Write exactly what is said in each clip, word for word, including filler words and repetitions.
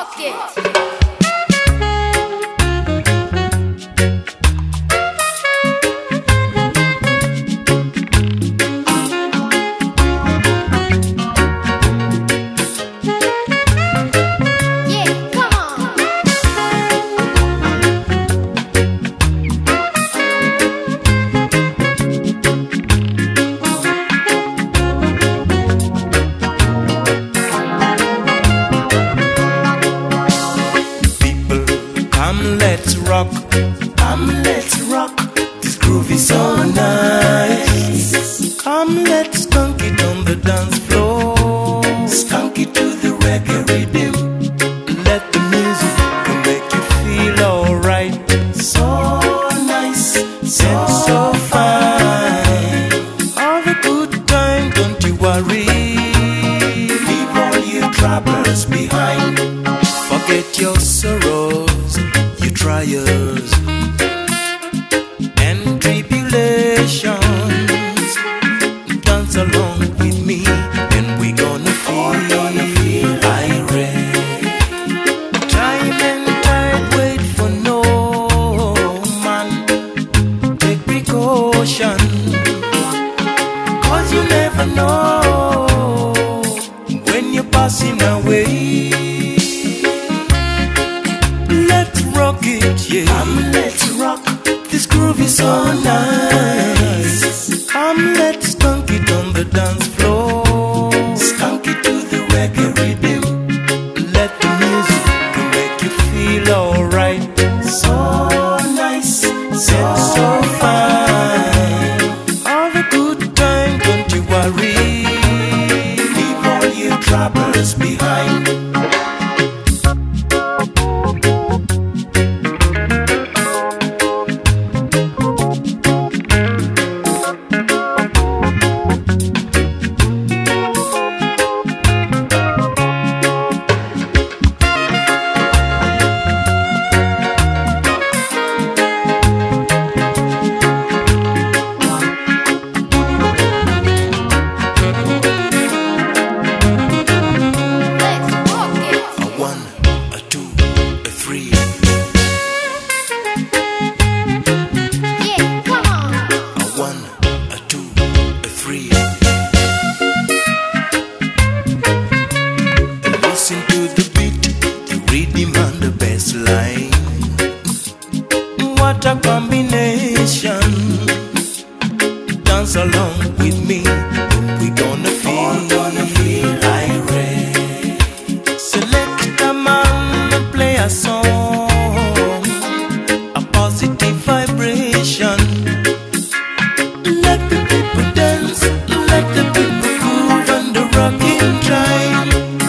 rock it. Come, let's rock. Come, let's rock. This groove is so nice. Come, let's skunk it on the dance floor. Skunk it to the reggae rhythm. Let the music make you feel alright. So nice, and so fine. Have a good time, don't you worry. Leave all your troubles behind. Forget your sorrows, your trials and tribulations. Dance along with me, and we're gonna feel, gonna feel irate. Time and tide wait for no man. Take precaution, cause you never know when you're passing away. Let's rock it, yeah. Come, let's rock. This groove is so nice. Come, let's skunk it on the dance floor. Skunk it to the reggae rhythm. Let the music make you feel alright. So nice, and so fine. Have a good time, don't you worry. Leave all your troubles behind. Listen to the beat, the rhythm and the bass line. What a combination. Dance along with me, we gonna feel, gonna feel irate. Select a man and play a song, a positive vibration. Let the people dance, let the people groove and the rocking time.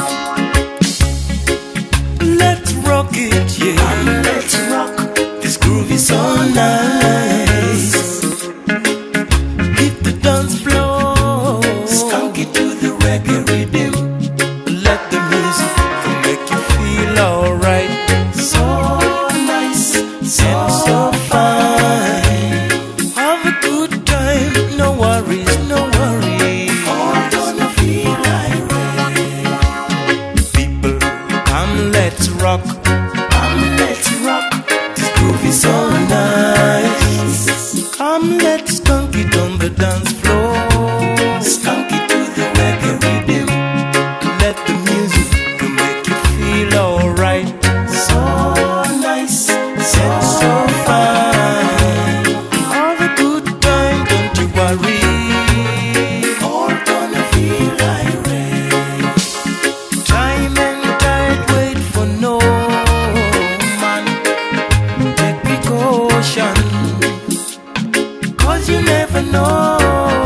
Let's rock it, yeah. Come, let's rock. This groove is so nice. Hit the dance floor. Skunk it to the reggae rhythm. Let the music make you feel alright. So nice, and so fine. Have a good time, no worries, no worries. All gonna feel irate. People, come, let's rock. Come, let's rock. This groove is so nice. Come, let's skunk it on the dance floor. Skunk it to the reggae rhythm. Let the music make you feel alright. So nice, and so fine. Have a good time, don't you worry. All gonna feel irate. Time and tide wait for no man. Take precaution, cause you never know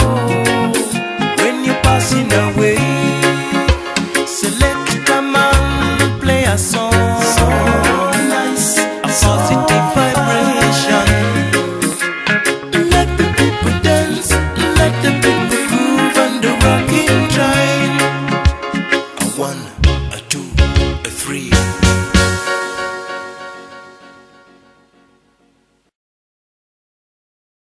when you're passing away. Select a man, play a song, so nice, a positive vibration. Let the people dance, let the people